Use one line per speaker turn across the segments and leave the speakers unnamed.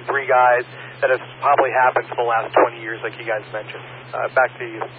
three guys that has probably happened for the last 20 years, like you guys mentioned. Back to you.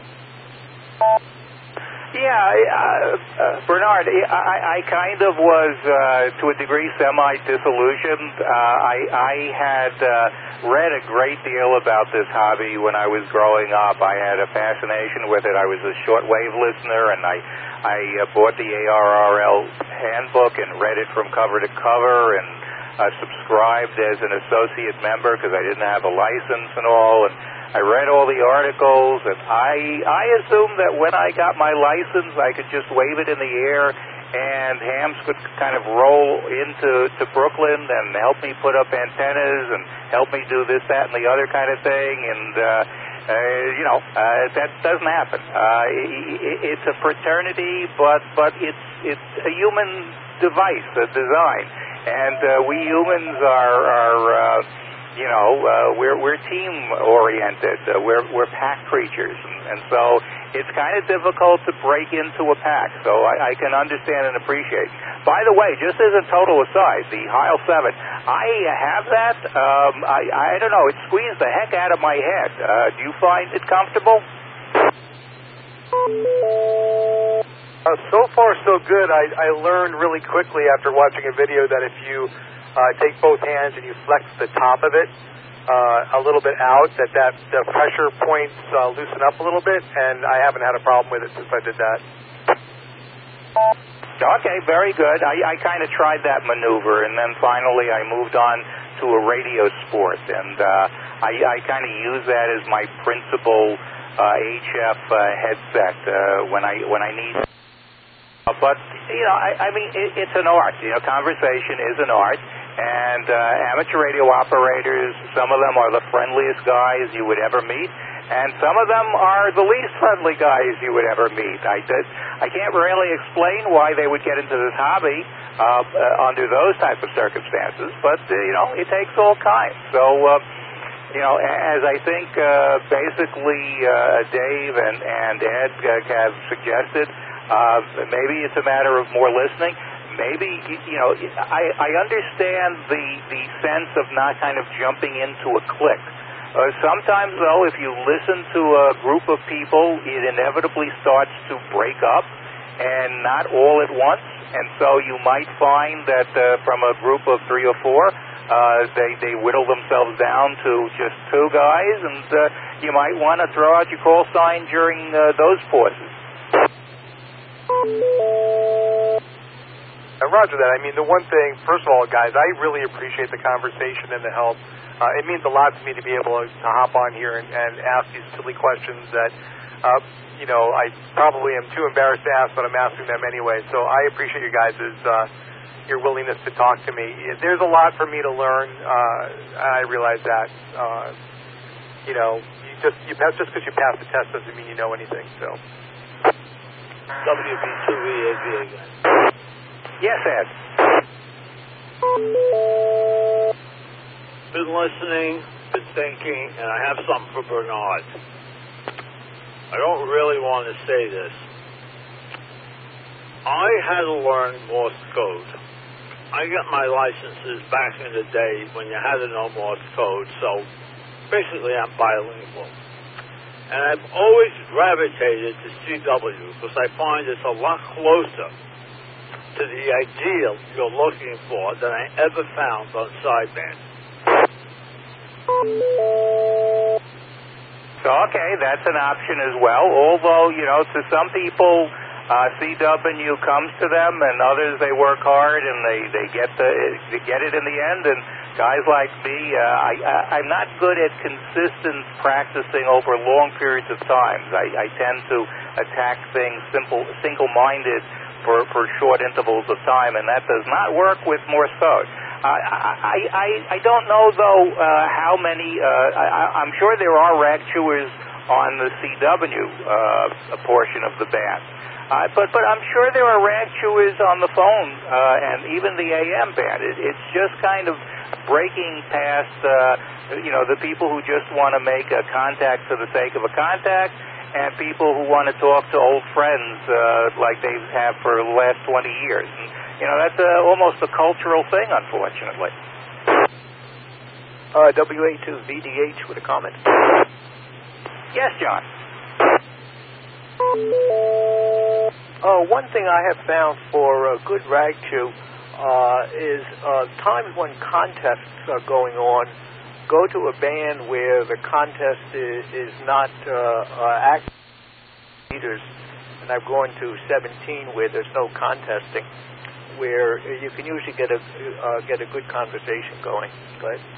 Yeah, Bernard, I kind of was, to a degree, semi-disillusioned. I had read a great deal about this hobby when I was growing up. I had a fascination with it. I was a shortwave listener, and I bought the ARRL handbook and read it from cover to cover, and subscribed as an associate member because I didn't have a license and all, and I read all the articles, and I assumed that when I got my license, I could just wave it in the air, and hams could kind of roll into Brooklyn and help me put up antennas and help me do this, that, and the other kind of thing, and that doesn't happen. It's a fraternity, but it's a human device, a design, and we humans are we're team-oriented. We're pack creatures, and so it's kind of difficult to break into a pack. So I can understand and appreciate. By the way, just as a total aside, the Heil 7, I have that. I don't know. It squeezed the heck out of my head. Do you find it comfortable?
So far, so good. I learned really quickly after watching a video that if you take both hands and you flex the top of it a little bit out, that the pressure points loosen up a little bit, and I haven't had a problem with it since I did that.
Okay, very good. I kind of tried that maneuver, and then finally I moved on to a radio sport, and I kind of use that as my principal HF headset when I need. But I mean, it's an art. Conversation is an art. And amateur radio operators, some of them are the friendliest guys you would ever meet, and some of them are the least friendly guys you would ever meet. I can't really explain why they would get into this hobby under those type of circumstances, but, it takes all kinds. So, as I think basically Dave and Ed have suggested, maybe it's a matter of more listening. Maybe, I understand the sense of not kind of jumping into a clique. Sometimes, though, if you listen to a group of people, it inevitably starts to break up, and not all at once. And so you might find that from a group of 3 or 4, they whittle themselves down to just 2 guys, and you might want to throw out your call sign during those pauses.
Roger that. I mean, the one thing, first of all, guys, I really appreciate the conversation and the help. It means a lot to me to be able to hop on here and ask these silly questions that, I probably am too embarrassed to ask, but I'm asking them anyway. So I appreciate you guys' your willingness to talk to me. There's a lot for me to learn. I realize that. Just because you pass the test doesn't mean you know anything. So.
WB2EAV again.
Yes, Ed.
Been listening, been thinking, and I have something for Bernard. I don't really want to say this. I had to learn Morse code. I got my licenses back in the day when you had to know Morse code, so basically I'm bilingual. And I've always gravitated to CW because I find it's a lot closer to the ideal you're looking for than I ever found on sideband.
So, okay, that's an option as well. Although, to some people, CW comes to them, and others they work hard and they get it in the end. And guys like me, I'm not good at consistent practicing over long periods of time. I tend to attack things single-minded for short intervals of time, and that does not work with Morse code. I don't know, though, how many. I'm sure there are rag chewers on the CW portion of the band. But I'm sure there are rag chewers on the phone and even the AM band. It's just kind of breaking past, the people who just want to make a contact for the sake of a contact, and people who want to talk to old friends like they have for the last 20 years. And, that's almost a cultural thing, unfortunately.
WA2VDH with a comment.
Yes, John.
One thing I have found for a good rag chew is times when contests are going on, go to a band where the contest is not active meters, and I've gone to 17 where there's no contesting, where you can usually get a good conversation going. Go ahead.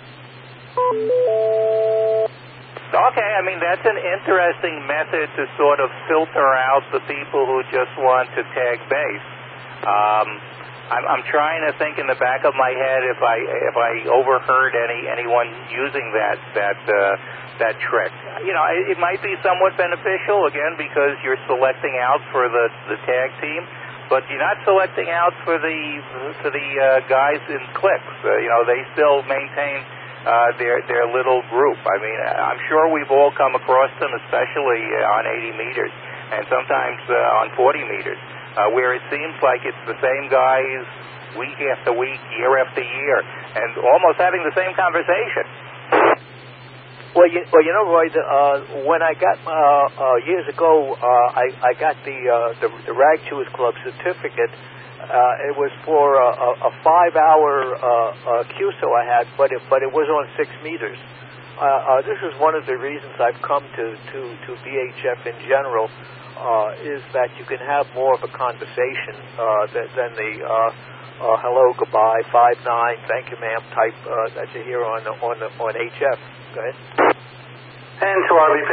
Okay, I mean, that's an interesting method to sort of filter out the people who just want to tag base. I'm trying to think in the back of my head if I overheard anyone using that trick. You know, it might be somewhat beneficial, again, because you're selecting out for the tag team, but you're not selecting out for the guys in cliques. You know, they still maintain their little group. I mean, I'm sure we've all come across them, especially on 80 meters and sometimes on 40 meters, where it seems like it's the same guys week after week, year after year, and almost having the same conversation.
Well, you know, Roy, when I got years ago, I got the Rag Chewers Club certificate. It was for a 5-hour QSO I had, but it was on 6 meters. This is one of the reasons I've come to VHF in general, is that you can have more of a conversation than the hello, goodbye, 5-9, thank you, ma'am type that you hear on HF. Go ahead.
N2RDP.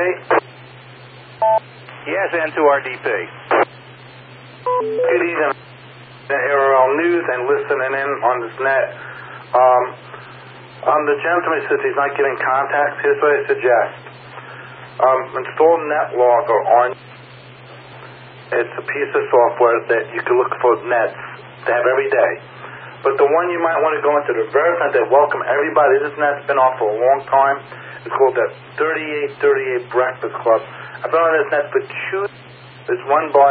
Yes, N2RDP.
Good evening. ARL News and listening in on this net. The gentleman says he's not getting contacts. Here's what I suggest. Install NetLogger on. It's a piece of software that you can look for nets to have every day. But the one you might want to go into the version that welcome everybody. This net's been on for a long time. It's called the 3838 Breakfast Club. I've been on this net for 2 years. It's run by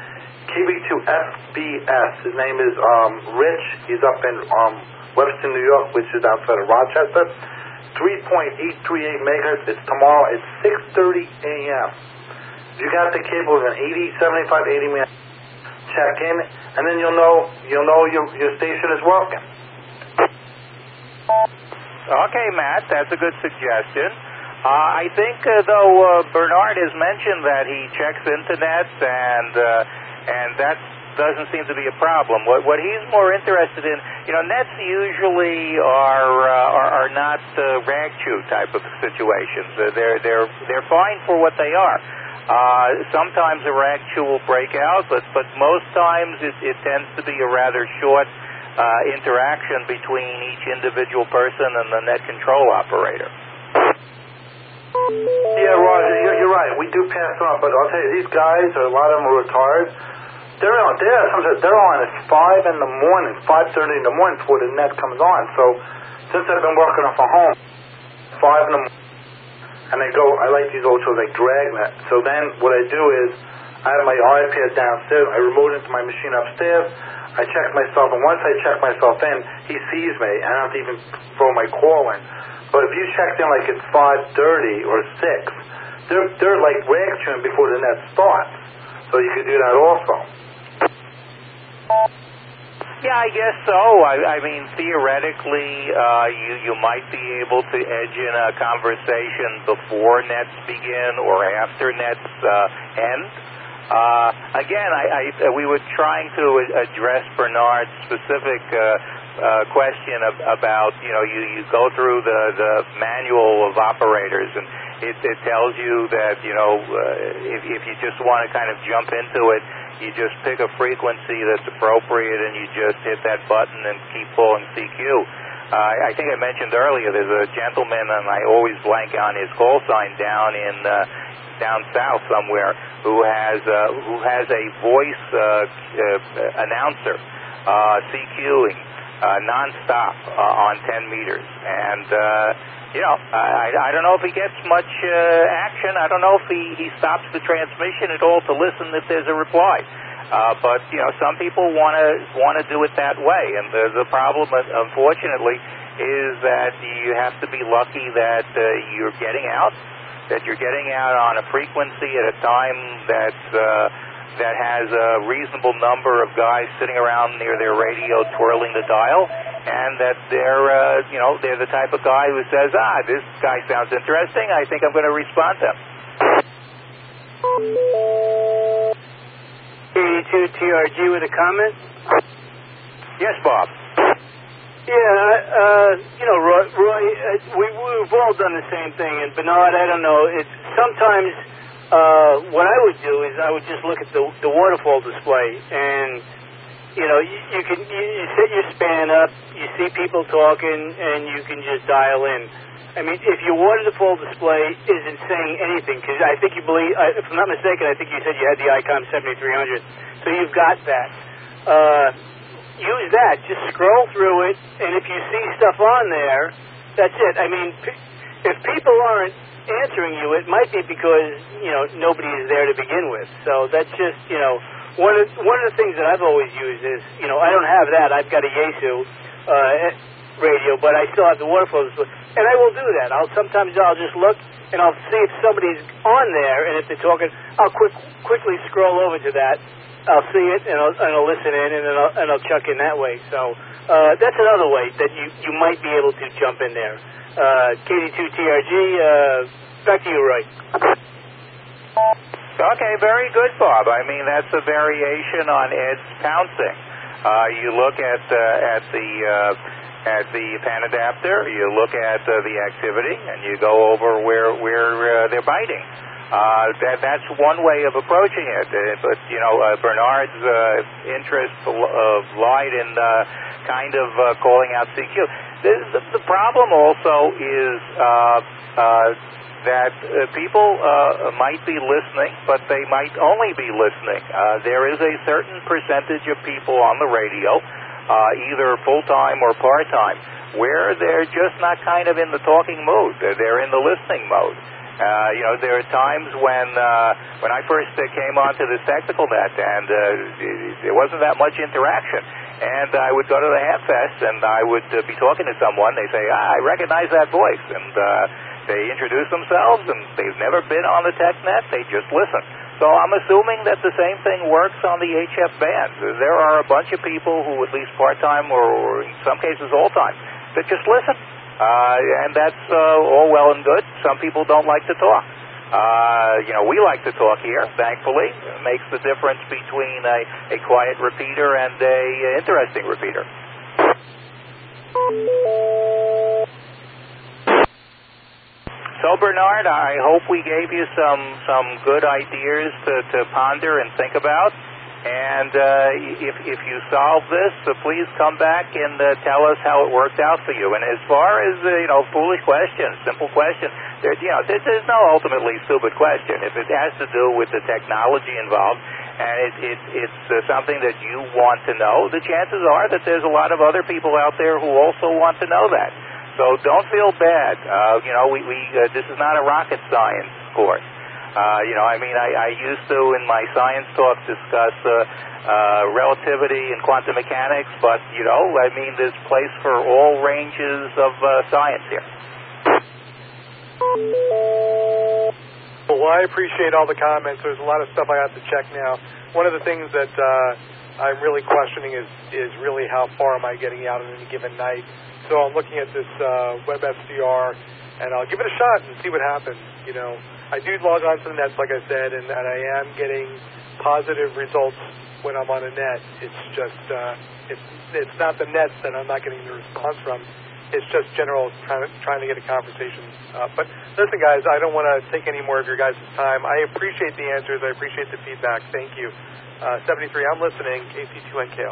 KB2FBS. His name is Rich. He's up in Webster, New York, which is outside of Rochester. 3.838 megahertz. It's tomorrow at 6:30 a.m. If you got the cable with an 75, 80 megahertz, check in, and then you'll know your station is working.
Okay, Matt, that's a good suggestion. I think, though, Bernard has mentioned that he checks internets, and that doesn't seem to be a problem. What he's more interested in, you know, nets usually are not rag chew type of situations. They're fine for what they are. Sometimes a rag chew will break out, but most times it tends to be a rather short interaction between each individual person and the net control operator.
Yeah, Roger, you're right. We do pass on, but I'll tell you, these guys, a lot of them are retired. They're on at 5 in the morning, 5:30 in the morning before the net comes on. So since I've been working from home, 5 in the morning, and I like these old shows like Dragnet. So then what I do is I have my iPad downstairs, I remote into my machine upstairs, I check myself, and once I check myself in, he sees me, and I don't have to even throw my call in. But if you checked in like at 5:30 or 6, they're like rag chewing before the net starts. So you could do that also.
Yeah, I guess so. I mean, theoretically, you might be able to edge in a conversation before nets begin or after nets end. Again, we were trying to address Bernard's specific question about, you know, you go through the manual of operators, and it tells you that, you know, if you just want to kind of jump into it, you just pick a frequency that's appropriate and you just hit that button and keep pulling CQ. I think I mentioned earlier there's a gentleman, and I always blank on his call sign, down south somewhere, who has a voice announcer CQing nonstop on 10 meters, and you know, I don't know if he gets much action. I don't know if he stops the transmission at all to listen if there's a reply. But you know, some people want to do it that way, and the problem, unfortunately, is that you have to be lucky that you're getting out on a frequency at a time that has a reasonable number of guys sitting around near their radio twirling the dial, and that they're the type of guy who says, this guy sounds interesting, I think I'm going to respond to him.
82 TRG with a comment?
Yes, Bob.
Yeah, Roy, we've all done the same thing, and Bernard, I don't know, sometimes what I would do is I would just look at the waterfall display, and you set your span up, you see people talking, and you can just dial in. I mean, if your waterfall display isn't saying anything, because I think you believe, if I'm not mistaken, I think you said you had the ICOM 7300, so you've got that. Use that. Just scroll through it, and if you see stuff on there, that's it. I mean, if people aren't answering you, it might be because nobody is there to begin with. So that's just one of the things that I've always used is I don't have that. I've got a Yaesu radio, but I still have the waterfall display, and I will do that. Sometimes I'll just look and I'll see if somebody's on there, and if they're talking, I'll quickly scroll over to that. I'll see it and I'll listen in, and I'll chuck in that way. So that's another way that you might be able to jump in there. KD2TRG, back to you, Roy.
Okay, very good, Bob. I mean, that's a variation on Ed's pouncing. You look at the pan adapter, you look at the activity, and you go over where they're biting. That's one way of approaching it. But Bernard's interest lied in kind of calling out CQ. The problem also is that people might be listening, but they might only be listening. There is a certain percentage of people on the radio, either full-time or part-time, where they're just not kind of in the talking mood. They're in the listening mode. There are times when I first came onto this technical net, and there wasn't that much interaction. And I would go to the Hamfest, and I would be talking to someone. They say, I recognize that voice. And they introduce themselves, and they've never been on the TechNet. They just listen. So I'm assuming that the same thing works on the HF bands. There are a bunch of people who, at least part-time or in some cases all-time, that just listen. And that's all well and good. Some people don't like to talk. We like to talk here, thankfully. It makes the difference between a quiet repeater and a interesting repeater. So, Bernard, I hope we gave you some good ideas to ponder and think about. And if you solve this, please come back and tell us how it worked out for you. And as far as foolish questions, simple questions, there's no ultimately stupid question. If it has to do with the technology involved, and it's something that you want to know, the chances are that there's a lot of other people out there who also want to know that. So don't feel bad. This is not a rocket science course. I used to, in my science talk, discuss relativity and quantum mechanics, but, there's place for all ranges of science here.
Well, I appreciate all the comments. There's a lot of stuff I have to check now. One of the things that I'm really questioning is really how far am I getting out on any given night. So I'm looking at this WebFCR, and I'll give it a shot and see what happens, I do log on to the nets, like I said, and I am getting positive results when I'm on a net. It's just, it's not the nets that I'm not getting the response from. It's just general trying to get a conversation. But listen, guys, I don't want to take any more of your guys' time. I appreciate the answers. I appreciate the feedback. Thank you. 73, I'm listening. KC2NKO.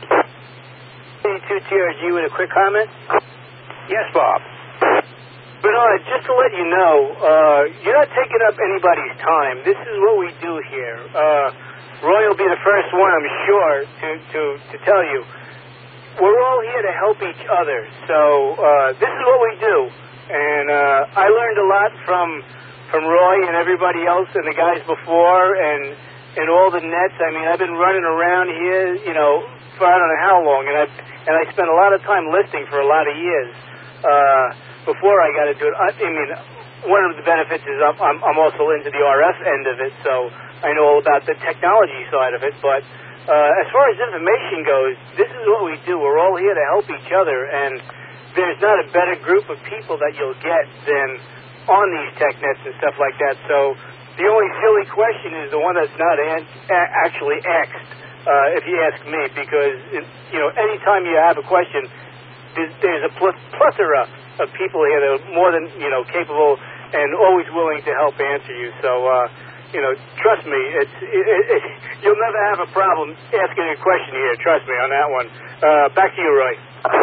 KC2TRG with a quick comment?
Yes, Bob.
Bernard, just to let you know, you're not taking up anybody's time. This is what we do here. Roy will be the first one, I'm sure, to tell you. We're all here to help each other. So this is what we do. And I learned a lot from Roy and everybody else and the guys before and all the nets. I mean, I've been running around here, for I don't know how long, and I spent a lot of time listening for a lot of years. before I got into it. I mean, one of the benefits is I'm also into the RF end of it, so I know all about the technology side of it. But as far as information goes, this is what we do. We're all here to help each other, and there's not a better group of people that you'll get than on these tech nets and stuff like that. So the only silly question is the one that's not actually asked, if you ask me, because anytime you have a question, there's a plethora of people here that are more than capable and always willing to help answer you. So trust me, you'll never have a problem asking a question here. Trust me on that one. Back to you, Roy.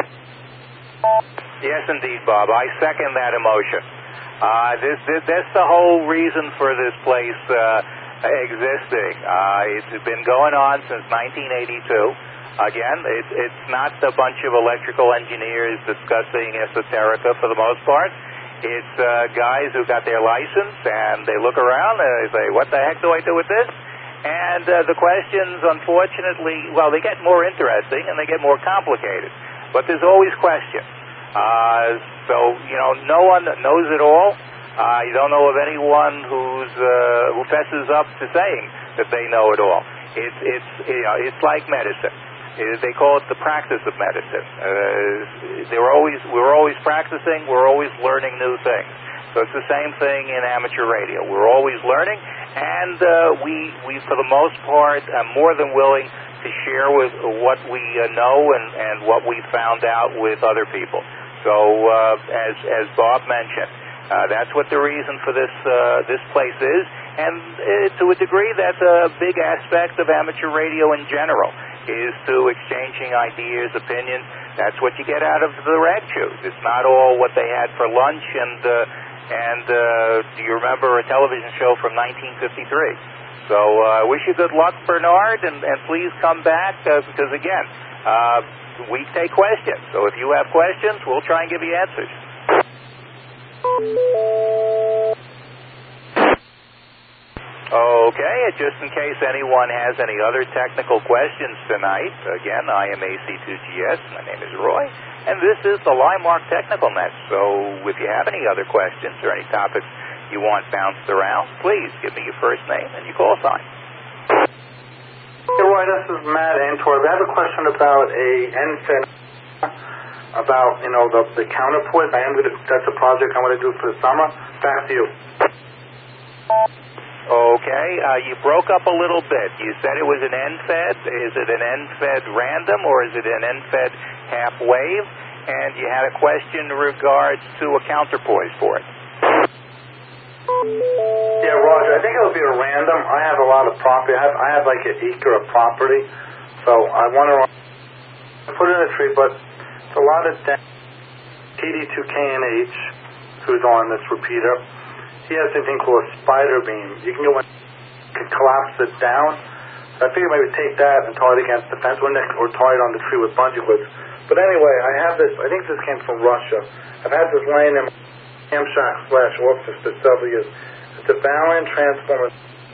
Yes, indeed, Bob. I second that emotion. That's the whole reason for this place existing. It's been going on since 1982. Again, it's not a bunch of electrical engineers discussing esoterica for the most part. It's guys who got their license, and they look around and they say, what the heck do I do with this? And the questions, unfortunately, well, they get more interesting and they get more complicated. But there's always questions. So, no one knows it all. You don't know of anyone who fesses up to saying that they know it all. It's like medicine. They call it the practice of medicine. We're always practicing. We're always learning new things. So it's the same thing in amateur radio. We're always learning, and we for the most part, are more than willing to share with what we know and what we found out with other people. So as Bob mentioned, that's what the reason for this place is, and to a degree, that's a big aspect of amateur radio in general, is to exchanging ideas, opinions. That's what you get out of the rag chews. It's not all what they had for lunch. And do you remember a television show from 1953? So I wish you good luck, Bernard, and please come back because again, we take questions. So if you have questions, we'll try and give you answers. Okay, just in case anyone has any other technical questions tonight, again, I am AC2GS, my name is Roy, and this is the Limemark Technical Net. So if you have any other questions or any topics you want bounced around, please give me your first name and your call sign.
Hey, Roy, this is Matt Antwerp. I have a question about a NFED, about, the counterpoint. That's a project I want to do for the summer. Back to you.
Okay, you broke up a little bit. You said it was an NFED. Is it an NFED random or is it an NFED half wave? And you had a question in regards to a counterpoise for it.
Yeah, Roger, I think it'll be a random. I have a lot of property. I have like an acre of property, so I want to put it in a tree, but it's a lot of TD2KNH, who's on this repeater. He has something called a spider beam. You can collapse it down. So I figured maybe take that and tie it against the fence or tie it on the tree with bungee cords. But anyway, I have this. I think this came from Russia. I've had this laying in my ham shack/office for several years. It's a Valiant transformer.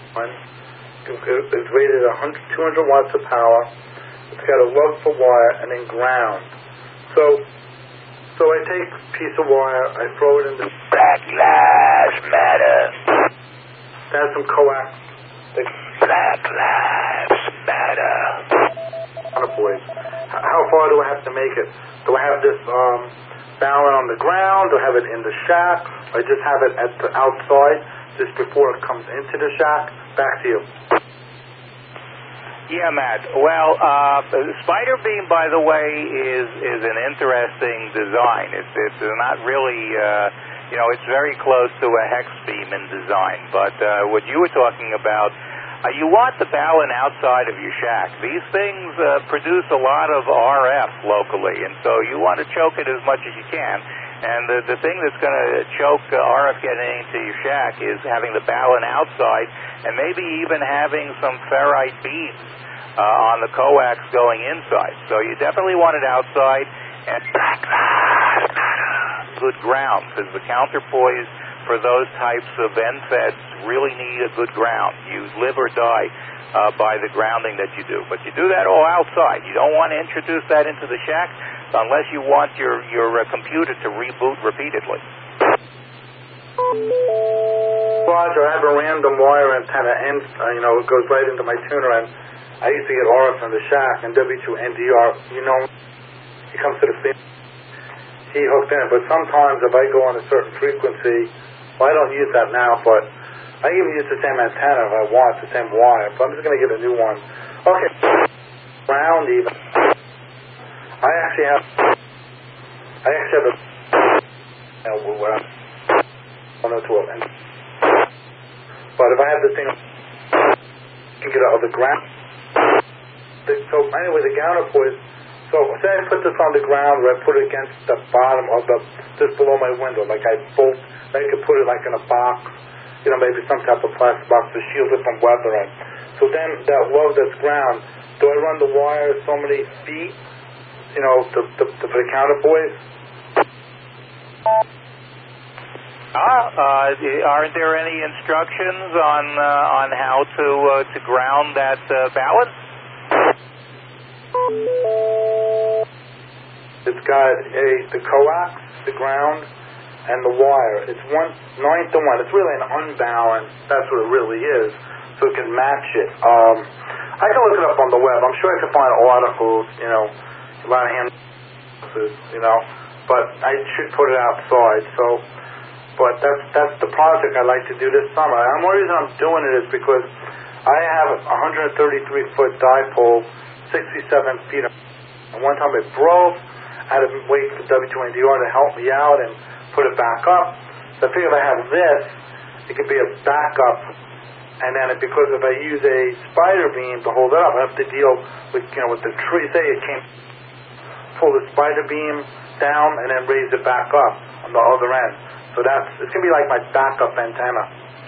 It's rated 200 watts of power. It's got a lug for wire and then ground. So I take a piece of wire, I throw it in the
Black Lives Matter.
That's some coax.
Black Lives Matter.
Boys, how far do I have to make it? Do I have this balun on the ground? Do I have it in the shack? Or I just have it at the outside just before it comes into the shack? Back to you.
Yeah, Matt. Well, Spider Beam, by the way, is an interesting design. It's not really, it's very close to a hex beam in design. But what you were talking about, you want the balun outside of your shack. These things produce a lot of RF locally, and so you want to choke it as much as you can. And the thing that's going to choke RF getting into your shack is having the balun outside and maybe even having some ferrite beads on the coax going inside. So you definitely want it outside and good ground, because the counterpoise for those types of NFEDs really need a good ground. You live or die by the grounding that you do. But you do that all outside. You don't want to introduce that into the shack. unless you want your computer to reboot repeatedly.
Roger, I have a random wire antenna, and it goes right into my tuner, and I used to get RF from the shack, and W2NDR, he comes to the scene, he hooked in, but sometimes if I go on a certain frequency, well, I don't use that now, but I even use the same antenna if I want, the same wire, but I'm just going to get a new one. Okay, ground even. I actually have a where I'm to it, but if I have this thing, I can get it out of the ground. So anyway, the counterpoise. So say I put this on the ground, or I put it against the bottom of just below my window, like I could put it like in a box, maybe some type of plastic box to shield it from weather. And so then that low that's ground, do I run the wire so many feet, for the counterpoise?
Aren't there any instructions on how to ground that balance?
It's got the coax, the ground, and the wire. It's 9 to 1. It's really an unbalanced. That's what it really is. So it can match it. I can look it up on the web. I'm sure I can find articles. A lot of answers. But I should put it outside. So, but that's the project I like to do this summer. And the only reason I'm doing it is because I have a 133-foot dipole, 67 feet. And one time it broke. I had to wait for W2NDR to help me out and put it back up. So I figured if I have this, it could be a backup. And then because if I use a spider beam to hold it up, I have to deal with with the tree. Say it can't pull the spider beam down and then raise it back up on the other end. So it's gonna be like my backup antenna.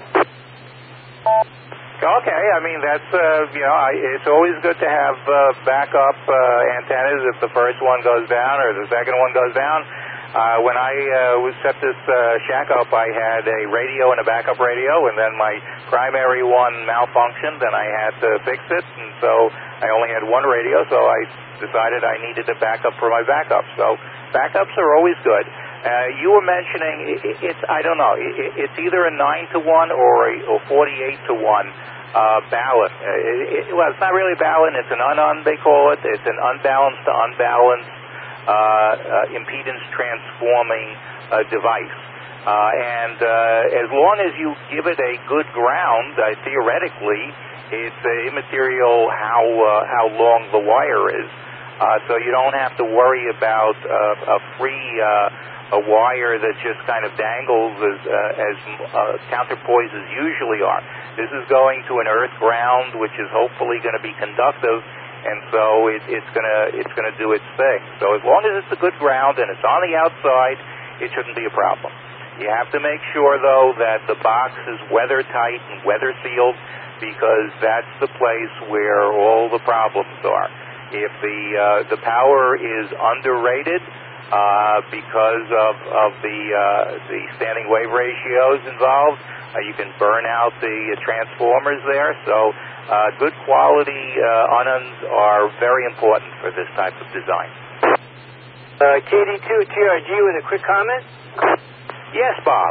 Okay, I mean that's it's always good to have backup antennas if the first one goes down or the second one goes down. When I set this shack up, I had a radio and a backup radio, and then my primary one malfunctioned, and I had to fix it, and so I only had one radio, so I decided I needed a backup for my backup. So backups are always good. You were mentioning it's either a 9 to 1 or a 48 to 1 balance. Well, it's not really balance. It's an they call it. It's an unbalanced to unbalanced impedance transforming device. And as long as you give it a good ground, theoretically, it's immaterial how long the wire is. So you don't have to worry about a free a wire that just kind of dangles as counterpoises usually are. This is going to an earth ground, which is hopefully going to be conductive, and so it's going to do its thing. So as long as it's a good ground and it's on the outside, it shouldn't be a problem. You have to make sure, though, that the box is weather tight and weather sealed, because that's the place where all the problems are. If the power is underrated because of the standing wave ratios involved, you can burn out the transformers there. So good quality ununs are very important for this type of design.
KD2 TRG with a quick comment.
Yes, Bob.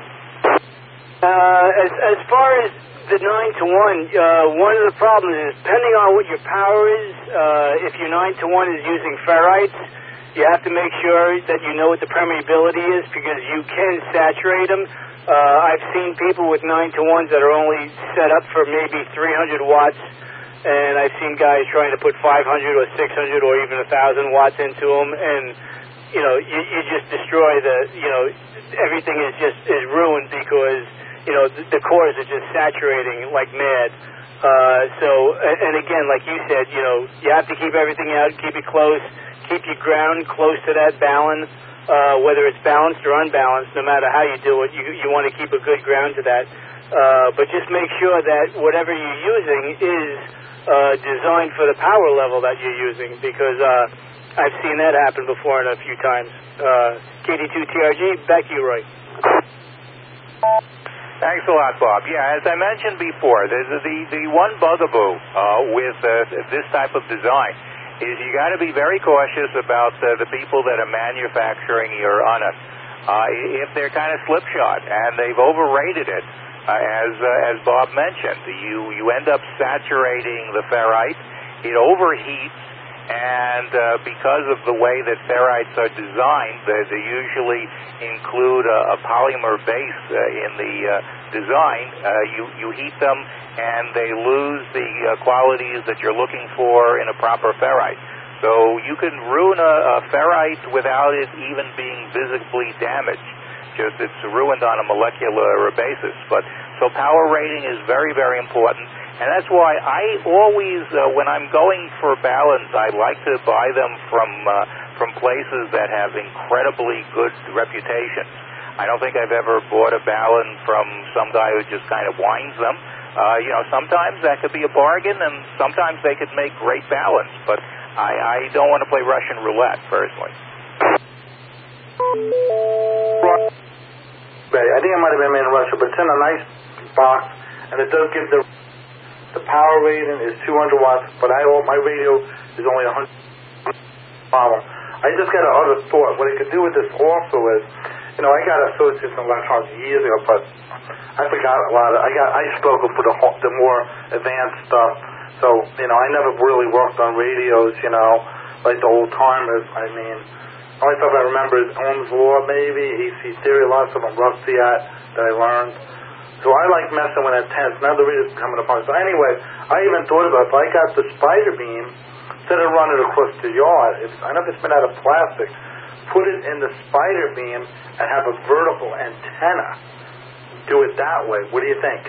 As far as the 9 to 1, one of the problems is, depending on what your power is, if your 9 to 1 is using ferrites, you have to make sure that you know what the permeability is, because you can saturate them. I've seen people with 9 to 1s that are only set up for maybe 300 watts, and I've seen guys trying to put 500 or 600 or even 1,000 watts into them, and you just destroy everything is ruined, because the cores are just saturating like mad. And again, like you said, you have to keep everything out, keep it close, keep your ground close to that balance, whether it's balanced or unbalanced. No matter how you do it, you want to keep a good ground to that. But just make sure that whatever you're using is designed for the power level that you're using, because I've seen that happen before and a few times. KD2 TRG, back to you, Roy.
Thanks a lot, Bob. Yeah, as I mentioned before, there's the one bugaboo with this type of design is you got to be very cautious about the people that are manufacturing your UNIT. If they're kind of slipshod and they've overrated it, as Bob mentioned, you end up saturating the ferrite. It overheats, and because of the way that ferrites are designed, they usually include a polymer base in the design. You heat them, and they lose the qualities that you're looking for in a proper ferrite. So you can ruin a ferrite without it even being visibly damaged. Just it's ruined on a molecular basis. So power rating is very, very important. And that's why I always, when I'm going for balance, I like to buy them from places that have incredibly good reputations. I don't think I've ever bought a balance from some guy who just kind of winds them. Sometimes that could be a bargain, and sometimes they could make great balance. But I don't want to play Russian roulette, personally.
I think it might have been made in Russia, but it's in a nice box, and it does give the power rating is 200 watts, but my radio is only 100 problem. I just got another thought. What I could do with this also is, I got associates in electronics years ago, but I forgot a lot. I struggle for the more advanced stuff. So, I never really worked on radios, like the old timers. I mean, the only stuff I remember is Ohm's Law, maybe, AC theory, lots of them rusty at that I learned. So I like messing with antennas. Now the radio's coming upon. So anyway, I even thought about if I got the spider beam, instead of running it across the yard, I know it's made out of plastic, put it in the spider beam and have a vertical antenna. Do it that way. What do you think?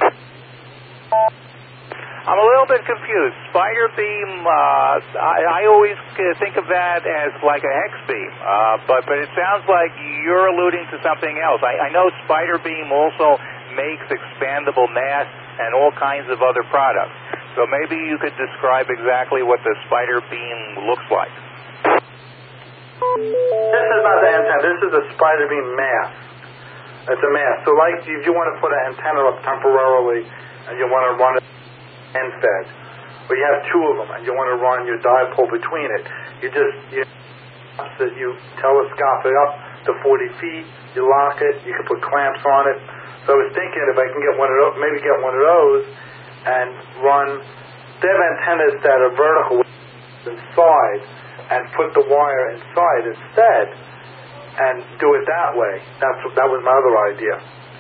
I'm a little bit confused. Spider beam, I always think of that as like a hex beam, but it sounds like you're alluding to something else. I know spider beam also makes expandable masts and all kinds of other products. So maybe you could describe exactly what the spider beam looks like.
This is not the antenna. This is a spider beam mast. It's a mast. So like if you want to put an antenna up temporarily and you want to run it end-fed, or you have two of them and you want to run your dipole between it, you telescope it up to 40 feet, you lock it, you can put clamps on it. So I was thinking if I can get one of those, maybe get one of those and run, they have antennas that are vertical inside and put the wire inside instead and do it that way. That was my other idea.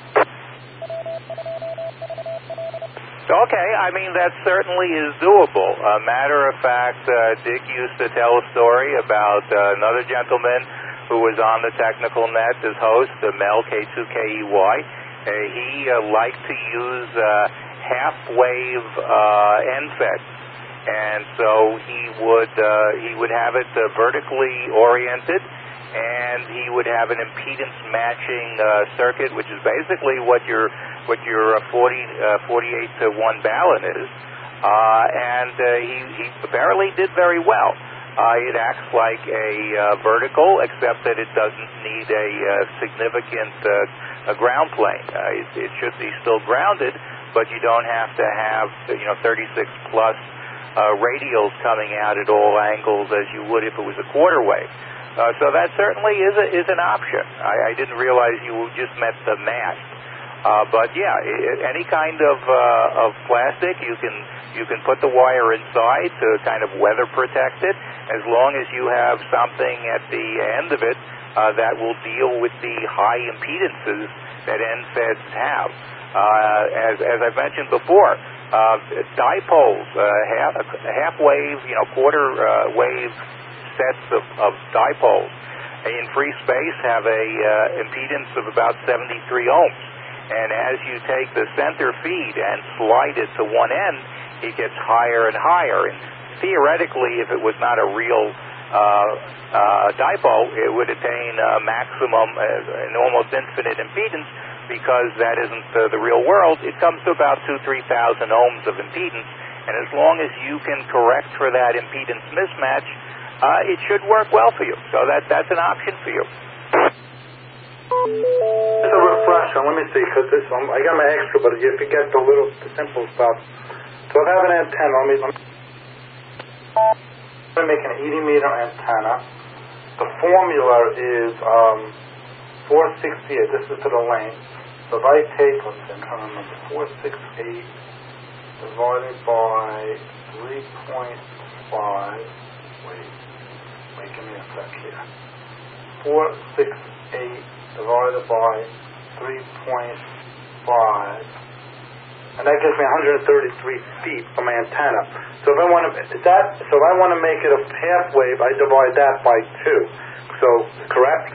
Okay, I mean, that certainly is doable. Matter of fact, Dick used to tell a story about another gentleman who was on the Technical Net as host, Mel K2KEY. He liked to use half-wave NFET, and so he would have it vertically oriented, and he would have an impedance matching circuit, which is basically what your 48 to 1 balun is, and he apparently did very well. It acts like a vertical, except that it doesn't need a significant ground plane. It should be still grounded, but you don't have to have 36 plus radials coming out at all angles as you would if it was a quarter wave. So that certainly is an option. I didn't realize you just meant the mast. But yeah, any kind of plastic, you can put the wire inside to kind of weather protect it, as long as you have something at the end of it that will deal with the high impedances that NFETs have. As I've mentioned before, dipoles, half wave, quarter wave sets of dipoles in free space have a impedance of about 73 ohms. And as you take the center feed and slide it to one end, it gets higher and higher. And theoretically, if it was not a real dipole, it would attain maximum, an almost infinite impedance, because that isn't the real world. It comes to about 2,000-3,000 ohms of impedance, and as long as you can correct for that impedance mismatch, it should work well for you. So that's an option for you.
Just a refresher, let me see, because I got my extra, but you forget the simple stuff. So I have an antenna. to make an 80-meter antenna. The formula is 468. This is to the length. So if I take, let's see, I'm trying to remember, 468 divided by 3.5. Wait, give me a sec here. 468 divided by 3.5. And that gives me 133 feet for my antenna. So if I want to make it a half wave, I divide that by 2. So correct?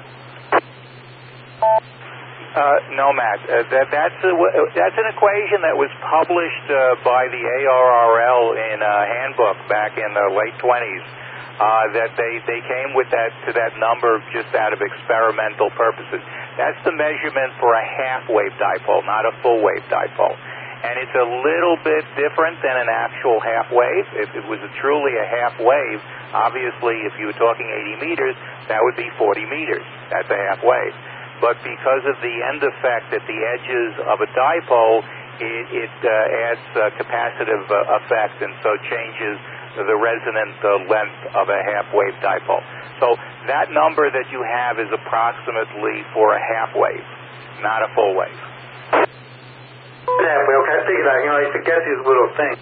No, Matt. That's an equation that was published by the ARRL in a handbook back in the late 20s. That they came with that number just out of experimental purposes. That's the measurement for a half wave dipole, not a full wave dipole. And it's a little bit different than an actual half wave. If it was truly a half wave, obviously if you were talking 80 meters, that would be 40 meters. That's a half wave. But because of the end effect at the edges of a dipole, it adds capacitive effect and so changes the resonant length of a half wave dipole. So that number that you have is approximately for a half wave, not a full wave.
Yeah, okay, I figured that. I forget these little things.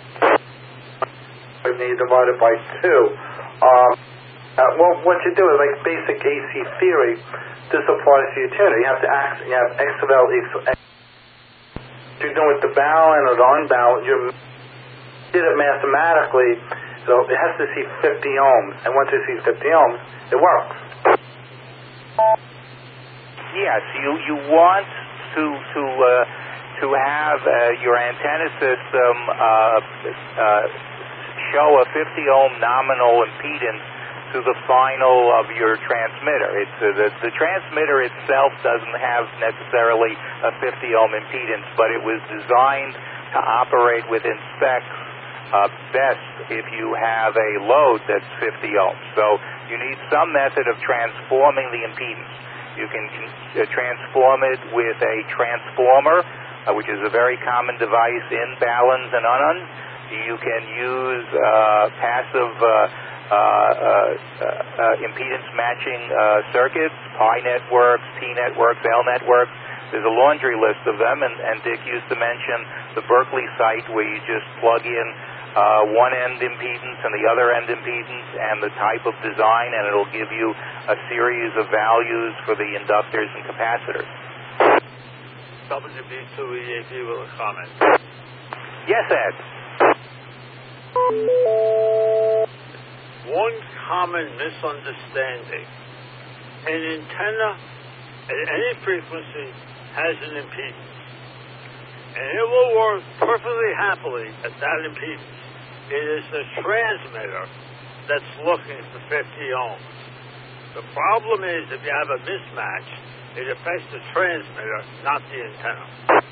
When you divide it by 2. Well, what you do is like basic AC theory. This applies to your tuner. You have X of L equals X. You're doing with the balanced or the unbalanced. You did it mathematically, so it has to see 50 ohms. And once it sees 50 ohms, it works.
Yes, you want to have your antenna system show a 50 ohm nominal impedance to the final of your transmitter. It's the transmitter itself doesn't have necessarily a 50 ohm impedance, but it was designed to operate within specs best if you have a load that's 50 ohms. So you need some method of transforming the impedance. You can transform it with a transformer, which is a very common device in balance and unun. You can use passive impedance matching circuits, pi networks, T networks, L networks. There's a laundry list of them, and Dick used to mention the Berkeley site where you just plug in one end impedance and the other end impedance and the type of design, and it'll give you a series of values for the inductors and capacitors.
WB2EAP with a comment.
Yes, Ed.
One common misunderstanding: an antenna at any frequency has an impedance, and it will work perfectly happily at that impedance. It is the transmitter that's looking for 50 ohms. The problem is if you have a mismatch, it affects the transmitter, not the antenna.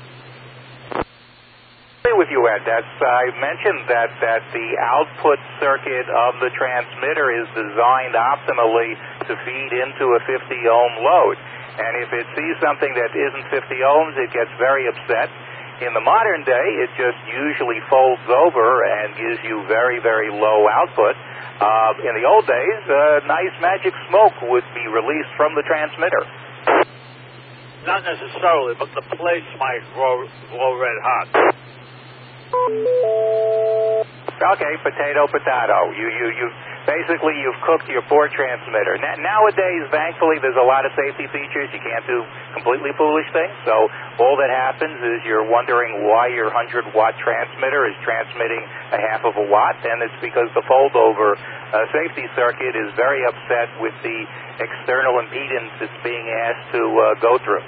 I agree with you, Ed. I mentioned that the output circuit of the transmitter is designed optimally to feed into a 50 ohm load. And if it sees something that isn't 50 ohms, it gets very upset. In the modern day, it just usually folds over and gives you very, very low output. In the old days, nice magic smoke would be released from the transmitter.
Not necessarily, but the plates might glow red hot.
Okay, potato. You've cooked your poor transmitter. Nowadays, thankfully, there's a lot of safety features. You can't do completely foolish things. So all that happens is you're wondering why your 100-watt transmitter is transmitting a half of a watt, and it's because the fold-over safety circuit is very upset with the external impedance it's being asked to go through.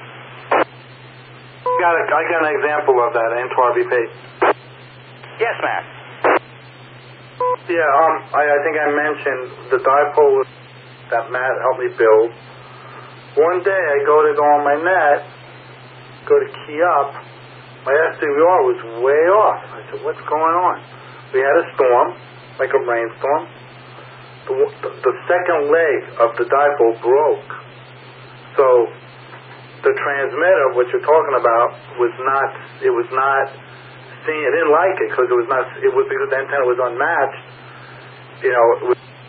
I got an example of that in RVP.
Yes, Matt.
Yeah, I think I mentioned the dipole that Matt helped me build. One day I go on my net, go to key up, my SDVR was way off. I said, what's going on? We had a storm, like a rainstorm. The second leg of the dipole broke. So the transmitter, what you're talking about, it didn't like it because because the antenna was unmatched. It was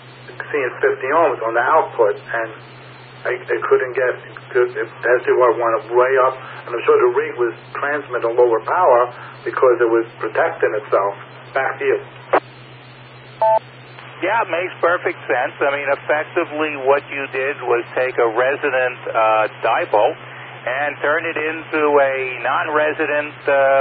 seeing 50 ohms on the output, and I couldn't get good. SDY went way up, and I'm sure the rig was transmitting lower power because it was protecting itself. Back to you.
Yeah, it makes perfect sense. I mean, effectively what you did was take a resonant dipole and turn it into a non-resident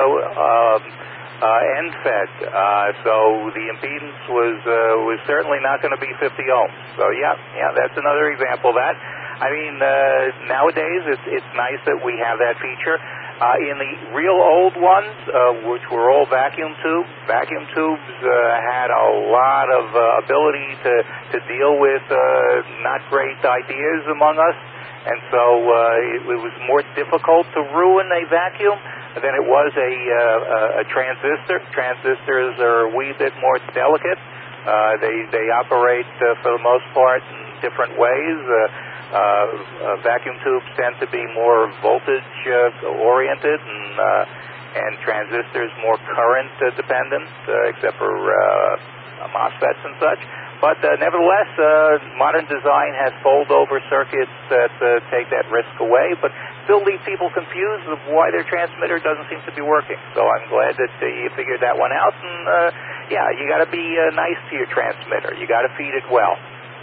end-fed. So the impedance was certainly not going to be 50 ohms. So yeah, that's another example of that. I mean, nowadays it's nice that we have that feature. In the real old ones, which were all vacuum tubes had a lot of ability to deal with not great ideas among us, and so it was more difficult to ruin a vacuum than it was a transistor. Transistors are a wee bit more delicate. They operate for the most part in different ways. Vacuum tubes tend to be more voltage oriented, and transistors more current dependent, except for MOSFETs and such. But nevertheless, modern design has fold over circuits that take that risk away, but still leave people confused of why their transmitter doesn't seem to be working. So I'm glad that you figured that one out. And yeah, you got to be nice to your transmitter. You got to feed it well.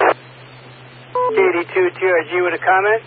82TRG with a comment?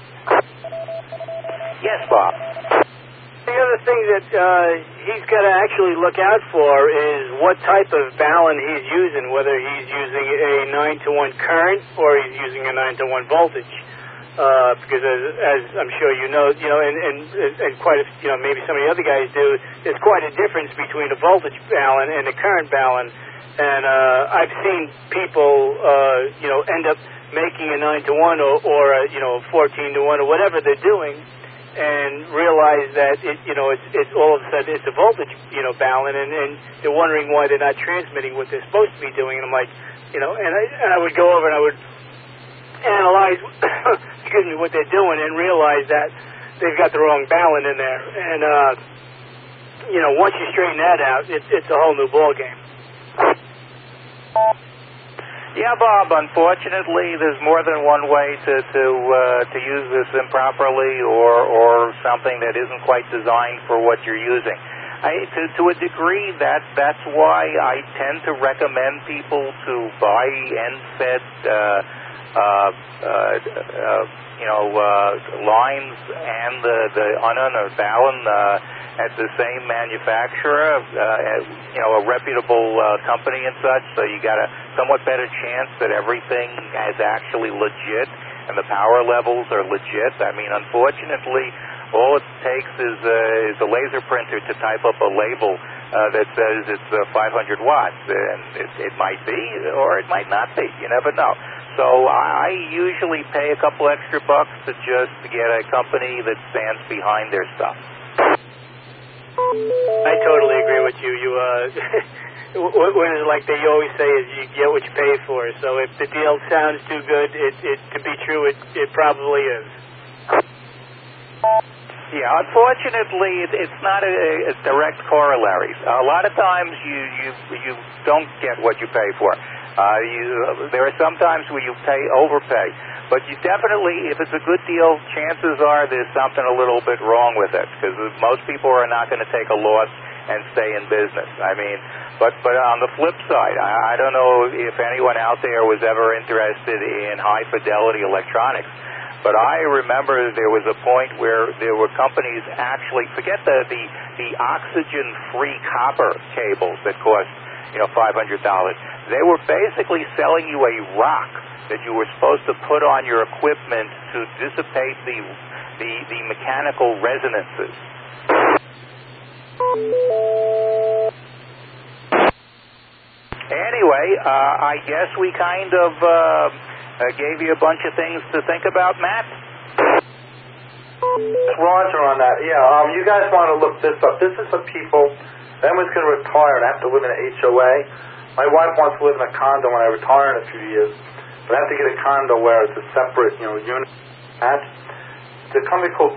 Yes, Bob.
The other thing that he's got to actually look out for is what type of balun he's using, whether he's using a 9-to-1 current or he's using a 9-to-1 voltage. Because as I'm sure you know, and quite a, maybe some of the other guys do, there's quite a difference between a voltage balun and a current balun. And I've seen people, end up making a 9-to-1 or a 14-to-1 or whatever they're doing, and realize that it's all of a sudden it's a voltage balun, and they're wondering why they're not transmitting what they're supposed to be doing. And I'm like, and I would go over and I would analyze what they're doing and realize that they've got the wrong balun in there. And once you straighten that out, it's a whole new ball game.
Yeah, Bob, unfortunately, there's more than one way to use this improperly or something that isn't quite designed for what you're using. To a degree, that's why I tend to recommend people to buy end-fed lines and the unknown or balun at the same manufacturer, a reputable company and such, so you got a somewhat better chance that everything is actually legit and the power levels are legit. I mean, unfortunately, all it takes is a laser printer to type up a label that says it's 500 watts, and it might be or it might not be. You never know. So I usually pay a couple extra bucks to just get a company that stands behind their stuff.
I totally agree with you. When like they always say, is you get what you pay for. So if the deal sounds too good, it to be true, it probably is.
Yeah, unfortunately, it's not a direct corollary. A lot of times you don't get what you pay for. There are some times where you overpay. But you definitely, if it's a good deal, chances are there's something a little bit wrong with it, because most people are not going to take a loss and stay in business. I mean, but on the flip side, I don't know if anyone out there was ever interested in high-fidelity electronics, but I remember there was a point where there were companies actually, forget the oxygen-free copper cables that cost, $500. They were basically selling you a rock that you were supposed to put on your equipment to dissipate the mechanical resonances. Anyway, I guess we kind of gave you a bunch of things to think about, Matt.
Roger on that. Yeah, you guys want to look this up. This is for people. Everyone's going to retire and have to live in an HOA. My wife wants to live in a condo when I retire in a few years. But I have to get a condo where it's a separate, unit. It's a company called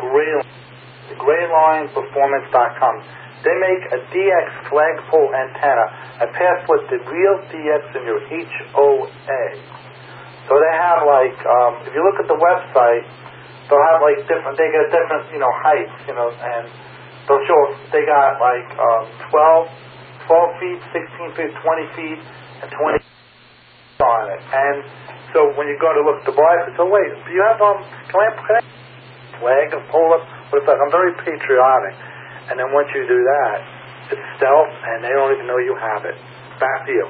GrayLinePerformance.com. They make a DX flagpole antenna, a path with the real DX in your HOA. So they have like, if you look at the website, they'll have like different. They get different, heights, and they'll show they got like 12 feet, 16 feet, 20 feet, and 20 feet on it. And so when you go to look at the bike, so wait, do you have can I put a flag and pull up? What it's like? I'm very patriotic. And then once you do that, it's stealth, and they don't even know you have it. Back to you.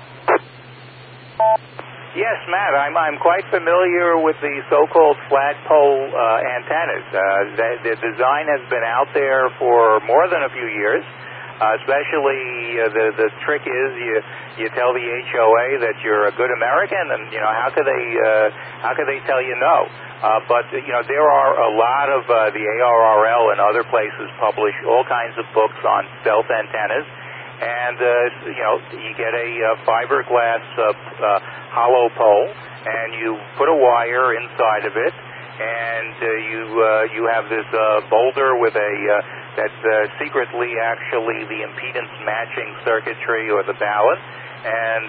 Yes, Matt, I'm quite familiar with the so-called flagpole antennas. The design has been out there for more than a few years. Especially the trick is you tell the HOA that you're a good American, and how could they tell you no? But there are a lot of the ARRL and other places publish all kinds of books on stealth antennas, and you get a fiberglass hollow pole, and you put a wire inside of it, and you have this boulder with that's secretly actually the impedance matching circuitry or the balance, and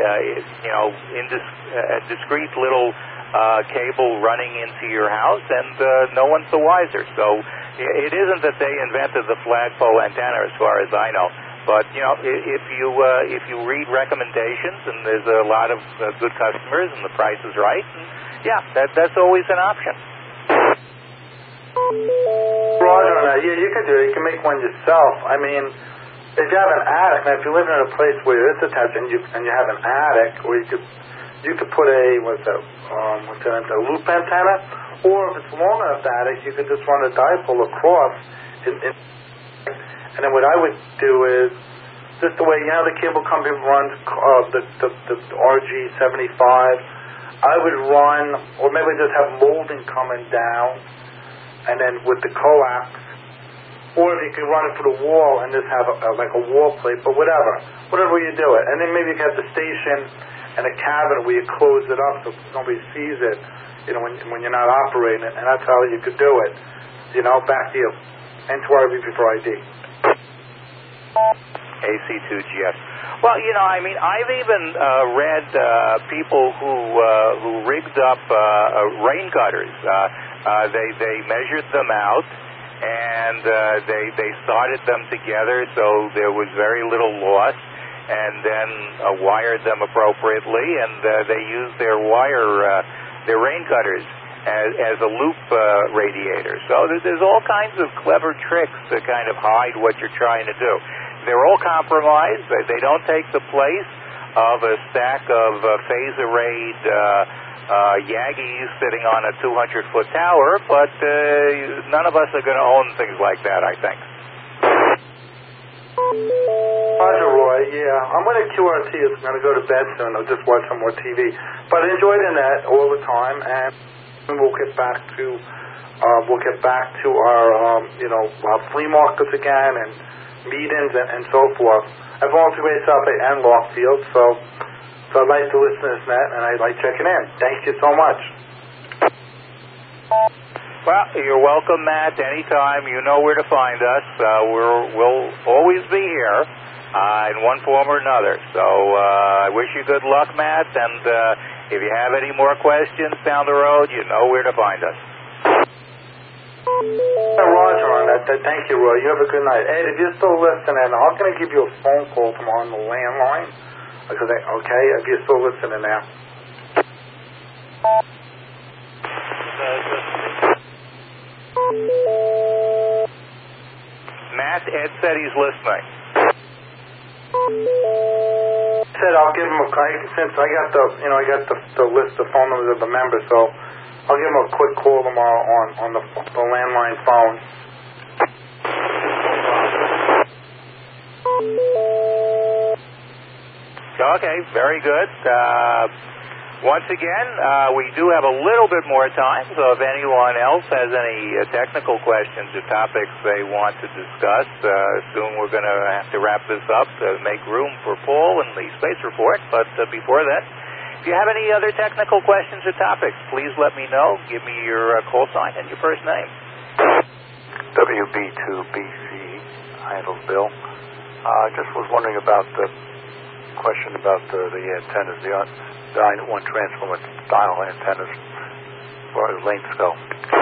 a discrete little cable running into your house, and no one's the wiser. So it isn't that they invented the flagpole antenna, as far as I know. But if you read recommendations, and there's a lot of good customers, and the price is right, and that's always an option.
Roger on that. Yeah, you can do it. You can make one yourself. I mean, if you have an attic, now if you live in a place where it's attached and you have an attic, or you could put a loop antenna, or if it's long enough the attic, you could just run a dipole across. And then what I would do is just the way the cable company runs the RG75. I would run, or maybe just have molding coming down, and then with the coax, or if you could run it through the wall and just have like a wall plate, but whatever you do it. And then maybe you can have the station and a cabinet where you close it up so nobody sees it, when you're not operating it, and that's how you could do it. Back to you. N2RV before ID.
AC2GS. Well, I've even read people who rigged up rain gutters. They measured them out, and they started them together so there was very little loss, and then wired them appropriately, and they used their rain gutters as a loop radiator. So there's all kinds of clever tricks to kind of hide what you're trying to do. They're all compromised. They don't take the place of a stack of phase-arrayed Yagis sitting on a 200-foot tower, but none of us are going to own things like that, I think.
Roger, Roy. Yeah, I'm going to QRT. I'm going to go to bed soon. I'll just watch some more TV. But I enjoy the net all the time, and we'll get back to our our flea markets again and meetings and so forth. I've also raised up at Lockfield, so I'd like to listen to this net, and I'd like checking in. Thank you so much.
Well, you're welcome, Matt, anytime. You know where to find us. We'll always be here in one form or another. So I wish you good luck, Matt, and if you have any more questions down the road, you know where to find us.
Roger on that. Thank you, Roy. You have a good night. Ed, if you're still listening, I'm going to give you a phone call tomorrow on the landline. Okay, if you're still listening now.
Matt, Ed said he's listening.
Said I'll give him since I got the list of phone numbers of the members, so I'll give him a quick call tomorrow on the landline phone.
Okay, very good. Once again, we do have a little bit more time, so if anyone else has any technical questions or topics they want to discuss, soon we're going to have to wrap this up to make room for Paul and the Space Report. But before that, if you have any other technical questions or topics, please let me know. Give me your call sign and your first name.
WB2BC, Idlesville. Just was wondering about the question about the antennas. one transformer style antennas as far as lengths go.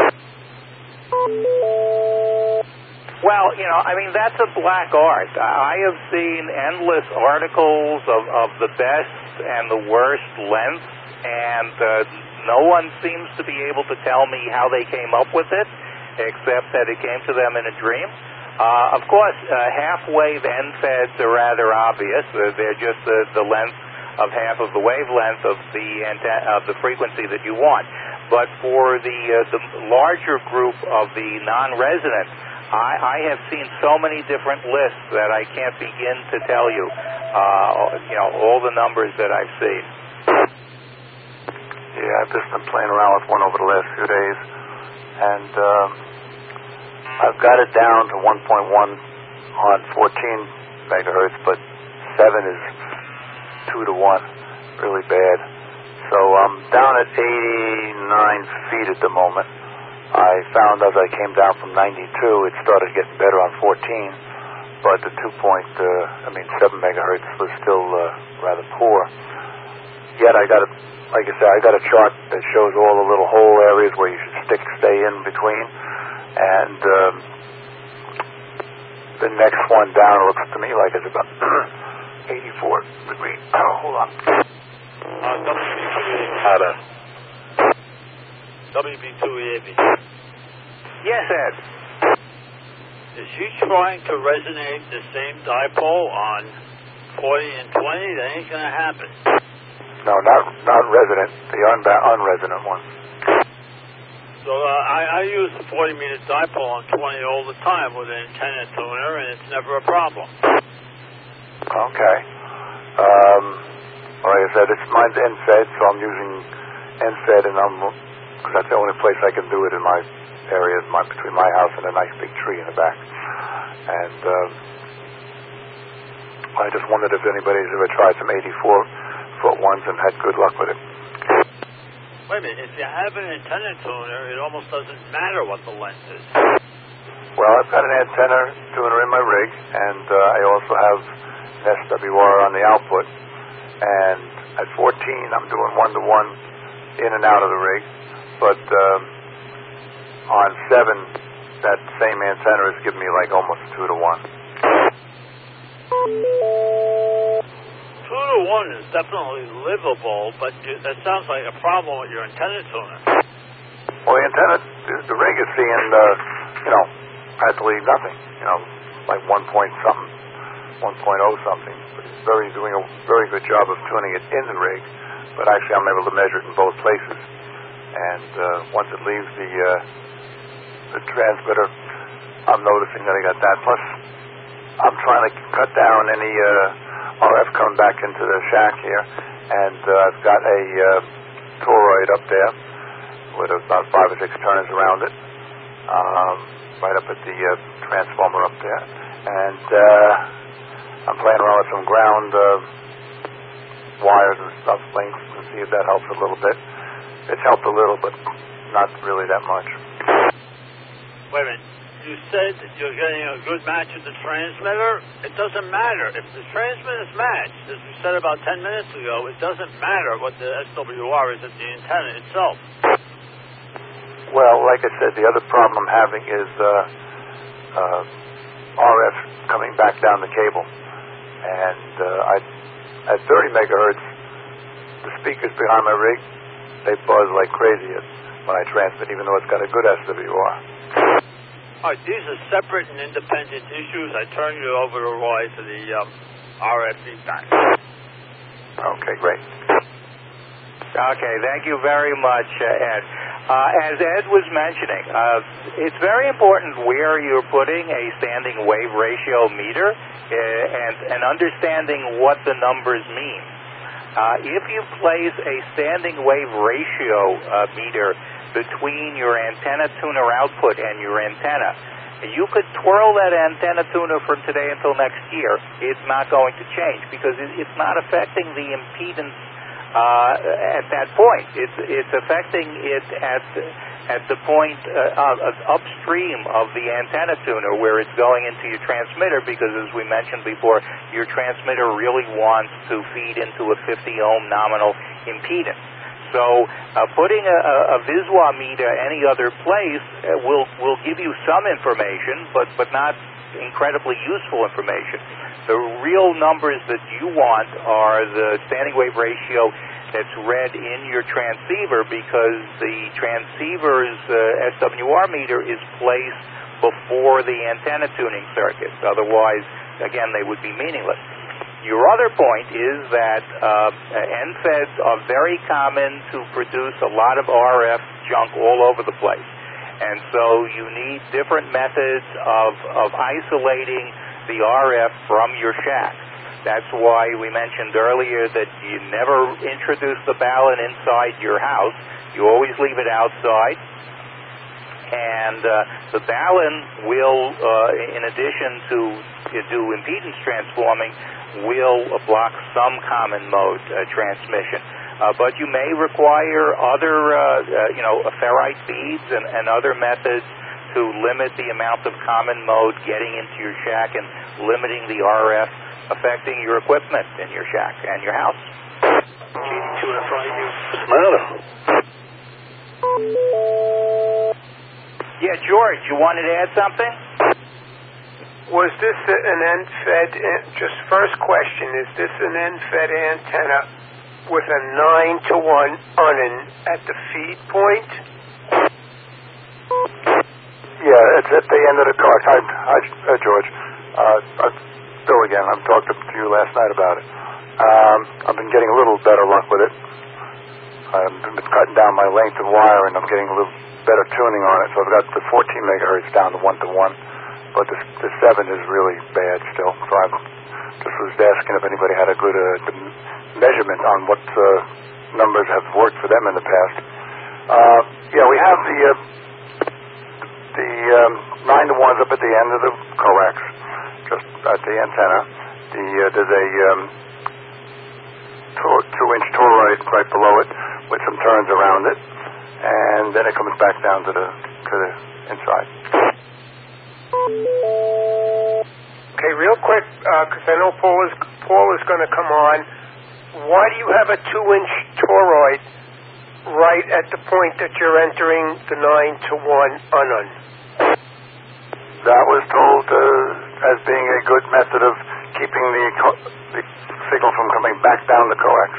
Well, I mean, that's a black art. I have seen endless articles of the best and the worst lengths, and no one seems to be able to tell me how they came up with it, except that it came to them in a dream. Of course, half-wave end-feds are rather obvious. They're just the length of half of the wavelength of the frequency that you want. But for the larger group of the non-resonant, I have seen so many different lists that I can't begin to tell you, all the numbers that I've seen.
Yeah, I've just been playing around with one over the last few days, and I've got it down to 1.1 on 14 megahertz, but 7 is 2 to 1, really bad. So I'm down at 89 feet at the moment. I found as I came down from 92, it started getting better on 14, but the 7 megahertz was still rather poor. Yet I got like I said, I got a chart that shows all the little hole areas where you should stay in between, and the next one down looks to me like it's about 84 degrees. Hold on.
WB2EAB.
Yes, Ed.
Is he trying to resonate the same dipole on 40 and 20? That ain't going to happen.
No, not resonant. The unresonant one.
So I use the 40-meter dipole on 20 all the time with an antenna tuner, and it's never a problem.
Okay. Like I said, mine's NFED, so I'm using NFED, and because that's the only place I can do it in my area, between my house and a nice big tree in the back. And I just wondered if anybody's ever tried some 84-foot ones and had good luck with it.
Wait a minute, if you have an antenna tuner, it almost doesn't matter what the length is.
Well, I've got an antenna tuner in my rig, and I also have an SWR on the output. And at 14, I'm doing 1-to-1 in and out of the rig. But on 7, that same antenna is giving me like almost 2-to-1.
2-to-1 is definitely livable, but that sounds like a problem with your antenna tuner.
Well, the antenna, the rig is seeing, practically nothing. Like 1.something, 1.0 something. But it's doing a very good job of tuning it in the rig. But actually, I'm able to measure it in both places. And once it leaves the transmitter, I'm noticing that I got that. Plus, I'm trying to cut down any RF coming back into the shack here, and I've got a toroid up there with about 5 or 6 turners around it, right up at the transformer up there. And I'm playing around with some ground wires and stuff, links, and see if that helps a little bit. It's helped a little, but not really that much.
Wait a minute. You said that you're getting a good match with the transmitter. It doesn't matter. If the transmitter's matched, as we said about 10 minutes ago, it doesn't matter what the SWR is at the antenna itself.
Well, like I said, the other problem I'm having is RF coming back down the cable. And at 30 megahertz, the speakers behind my rig, they buzz like crazy when I transmit, even though it's got a good SWR.
All right, these are separate and independent issues. I turn you over to Roy for the RF feedback.
Okay, great.
Okay, thank you very much, Ed. As Ed was mentioning, it's very important where you're putting a standing wave ratio meter and understanding what the numbers mean. If you place a standing wave ratio meter between your antenna tuner output and your antenna, you could twirl that antenna tuner from today until next year. It's not going to change because it's not affecting the impedance at that point. It's affecting it at the point upstream of the antenna tuner where it's going into your transmitter, because as we mentioned before, your transmitter really wants to feed into a 50 ohm nominal impedance. So putting a Viswa meter any other place will give you some information, but not incredibly useful information. The real numbers that you want are the standing wave ratio that's read in your transceiver, because the transceiver's SWR meter is placed before the antenna tuning circuits. Otherwise, again, they would be meaningless. Your other point is that NFEDs are very common to produce a lot of RF junk all over the place. And so you need different methods of isolating the RF from your shack. That's why we mentioned earlier that you never introduce the balun inside your house. You always leave it outside. And the balun will, in addition to do impedance transforming, will block some common mode transmission. But you may require other, ferrite beads and other methods to limit the amount of common mode getting into your shack and limiting the RF affecting your equipment in your shack and your house.
GD2FIU. What's the matter?
Yeah, George, you wanted to add something?
Was this an NFED, just first question, is this an NFED antenna with a 9-to-1 unun at the feed point?
Yeah, it's at the end of the coax. Hi, George. Bill again. I talked to you last night about it. I've been getting a little better luck with it. I've been cutting down my length of wire, and I'm getting a little better tuning on it. So I've got the 14 megahertz down to 1-to-1, but the 7 is really bad still. So I just was asking if anybody had a good measurement on what numbers have worked for them in the past. Yeah, we have the 9-to-1s up at the end of the coax, just at the antenna. There's a 2-inch toroid right below it with some turns around it, and then it comes back down to the inside.
Okay, real quick, because I know Paul is going to come on. Why do you have a 2-inch toroid right at the point that you're entering the 9-to-1 unun?
That was told as being a good method of keeping the signal from coming back down the coax.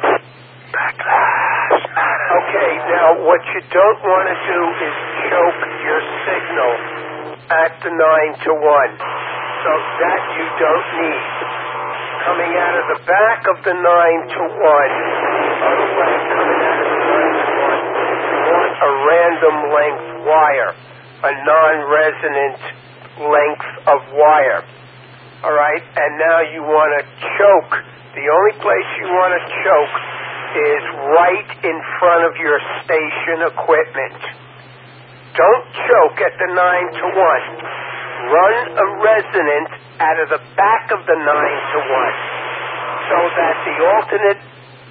Okay, now what you don't want to do is choke your signal at the 9-to-1. So that you don't need. Coming out of the back of the 9-to-1, other way coming out of the 9-to-1, you want a random length wire, a non-resonant length of wire. All right, and now you want to choke. The only place you want to choke is right in front of your station equipment. Don't choke at the 9-to-1. Run a resonant out of the back of the 9-to-1 so that the alternate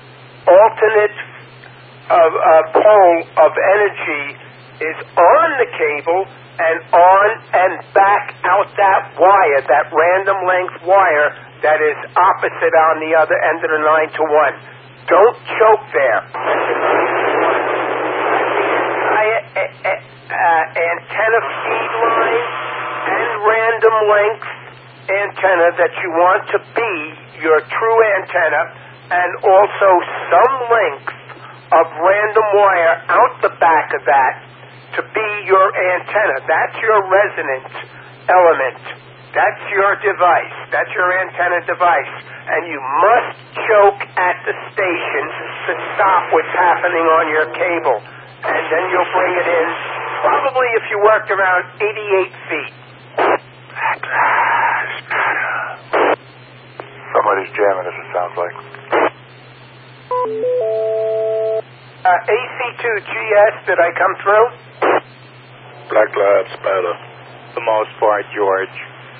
pole of energy is on the cable and on and back out that wire, that random length wire that is opposite on the other end of the 9-to-1. Don't choke there. Antenna feed line and random length antenna that you want to be your true antenna, and also some length of random wire out the back of that to be your antenna. That's your resonant element. That's your device. That's your antenna device. And you must choke at the station to stop what's happening on your cable. And then you'll bring it in, probably if you worked around 88 feet.
Somebody's jamming us, it sounds like.
AC2GS, did I come through?
Black Lives Matter.
For the most part, George.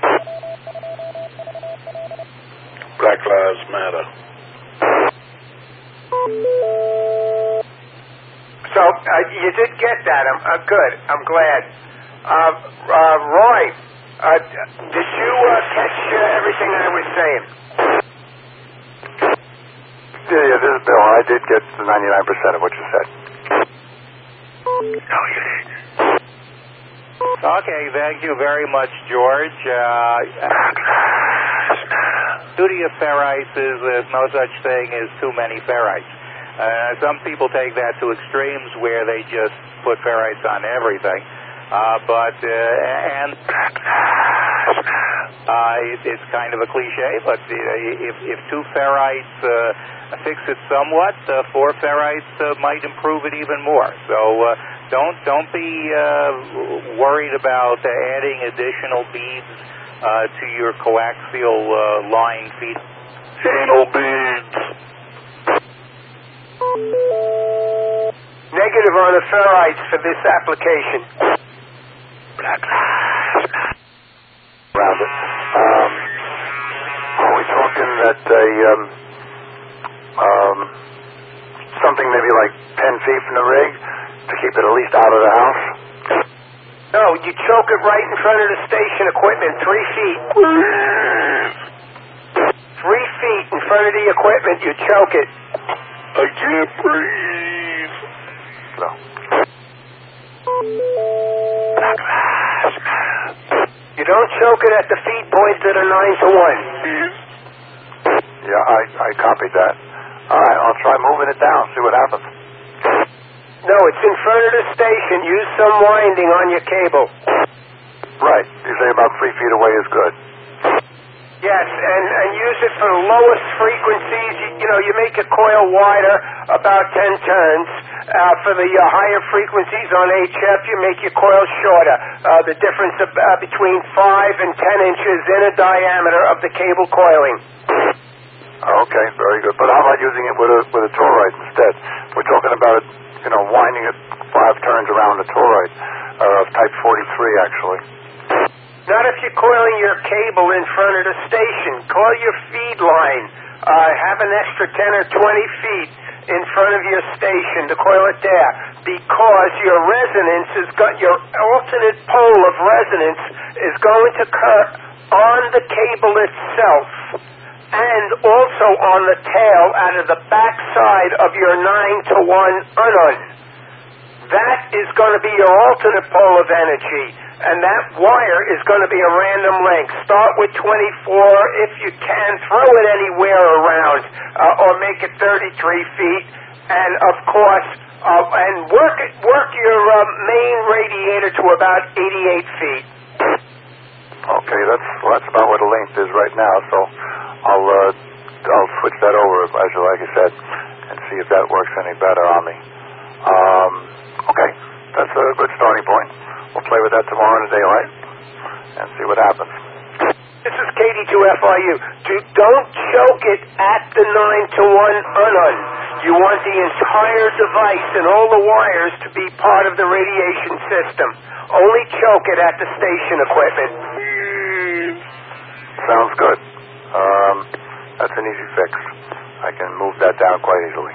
Black Lives Matter.
So you did get that. I'm good. I'm glad. Roy, did you catch everything I was saying?
Yeah, this is Bill. I did get 99% of what you said.
No, you didn't.
Okay, thank you very much, George. Duty of ferrites is there's no such thing as too many ferrites. Some people take that to extremes where they just put ferrites on everything. It's kind of a cliche, but if 2 ferrites fix it somewhat, 4 ferrites might improve it even more. So don't be worried about adding additional beads to your coaxial line feed.
Anal beads. Negative on the ferrites for this application.
Around it. Are we talking that something maybe like 10 feet from the rig to keep it at least out of the house?
No, you choke it right in front of the station equipment, 3 feet. 3 feet in front of the equipment, you choke it.
I can't breathe. No.
You don't choke it at the feed points that are 9 to 1.
Yeah, I copied that. All right, I'll try moving it down, see what happens.
No, it's in front of the station. Use some winding on your cable.
Right. You say about 3 feet away is good.
Yes, and use it for the lowest frequencies. You make your coil wider, about 10 turns. For the higher frequencies on HF, you make your coil shorter. The difference between 5 and 10 inches in a diameter of the cable coiling.
Okay, very good. But how about using it with a toroid instead? We're talking about winding it 5 turns around the toroid of type 43, actually.
Not if you're coiling your cable in front of the station. Coil your feed line. Have an extra 10 or 20 feet in front of your station to coil it there, because your resonance your alternate pole of resonance is going to occur on the cable itself and also on the tail out of the back side of your 9 to 1 unun. That is going to be your alternate pole of energy, and that wire is going to be a random length. Start with 24 if you can. Throw it anywhere around, or make it 33 feet. And of course, and work your main radiator to about 88 feet.
Okay, that's about what the length is right now. So I'll switch that over, as like you said, and see if that works any better on me. Okay, that's a good starting point. We'll play with that tomorrow in the daylight and see what happens.
This is KD2FIU. Don't choke it at the 9 to 1 unun. You want the entire device and all the wires to be part of the radiation system. Only choke it at the station equipment.
Sounds good. That's an easy fix. I can move that down quite easily.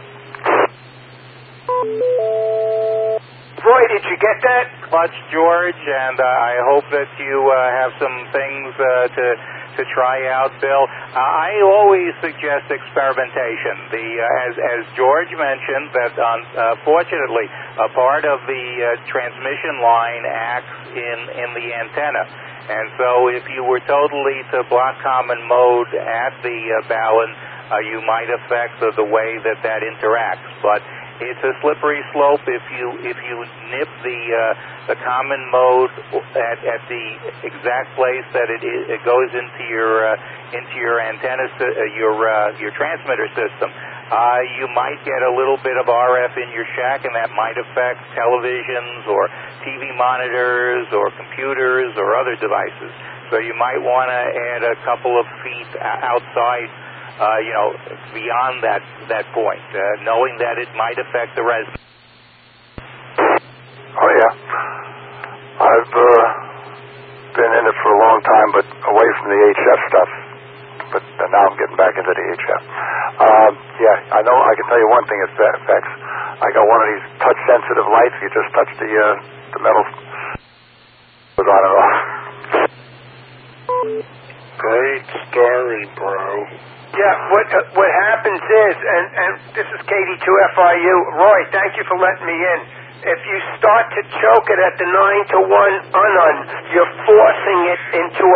Roy, did you get that?
Much, George, and I hope that you have some things to try out, Bill. I always suggest experimentation. As George mentioned, that fortunately a part of the transmission line acts in the antenna. And so if you were totally to block common mode at the balun, you might affect the way that interacts. But it's a slippery slope if you nip the common mode at the exact place that it goes into your antenna, your transmitter system. You might get a little bit of RF in your shack, and that might affect televisions or TV monitors or computers or other devices. So you might want to add a couple of feet outside, beyond that point, knowing that it might affect the resonance.
Oh, yeah. I've been in it for a long time, but away from the HF stuff. But now I'm getting back into the HF. Yeah, I know. I can tell you one thing it affects. I got one of these touch-sensitive lights. You just touch the metal. Goes on and off.
Great story, bro.
Yeah, what happens is, and this is KD2FIU. Roy, thank you for letting me in. If you start to choke it at the 9 to 1 you're forcing it into